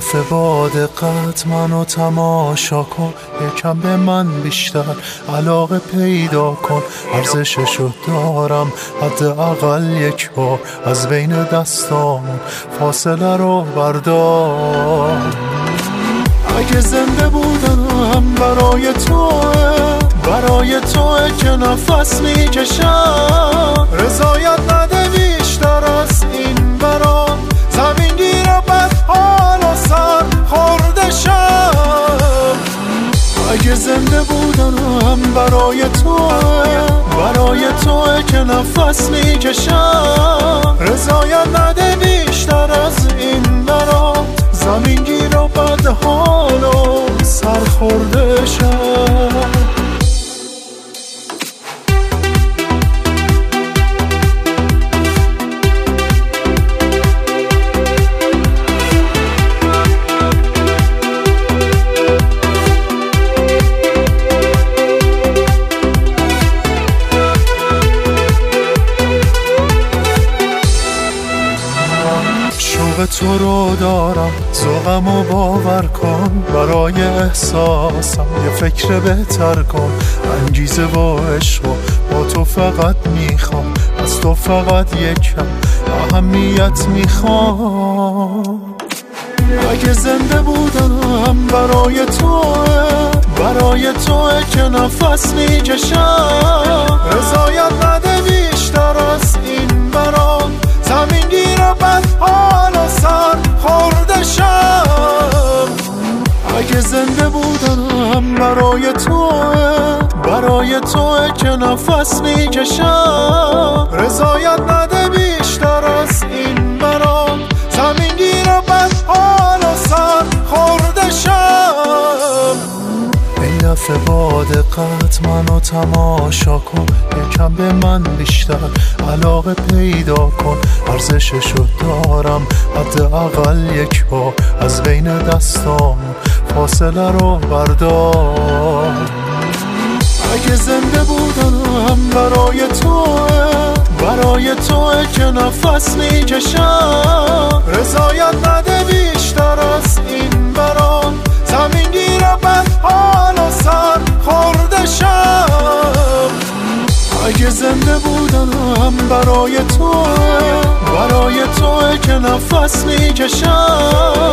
دفعه با دقت منو تماشا کن، یکم به من بیشتر علاقه پیدا کن. ارزششو دارم حداقل یک بار، از بین دستامون فاصله رو بردار. اگه زنده بودم برای توه که نفس میکشم، رضایت نده بیشتر از این برام، زمین گیر و بد حال و سر خورده شم. اگه زنده بودم برای توه که نفس میکشم، رضایت نده بیشتر از این برام، زمین گیر و بد حال و سر خورده شم. شوق تو رو دارم، ذوقمو باور کن، برای احساسم یه فکر بهتر کن. انگیزه و عشق با تو فقط میخوام، از تو فقط یکم اهمیت میخوام. اگه زنده بودم برای توه که نفس میکشم، رضایت نده بیشتر از این برام، زمین گیر و بد حال و سر خورده شم. اگه زنده بودم برای توه که نفس میکشم، رضایت نده بیشتر از این برام، زمین گیر و بد حال و سر خورده شم. این دفعه با دقت منو تماشا کن، یکم به من بیشتر علاقه پیدا کن. ارزششو دارم حداقل یک بار، از بین دستام فاصله رو بردار. اگه زنده بودم برای توه که نفس میکشم، رضایت نده بیشتر از این برام، زمین گیر و بد حال و سر خورده شم. اگه زنده بودم برای توه که نفس میکشم،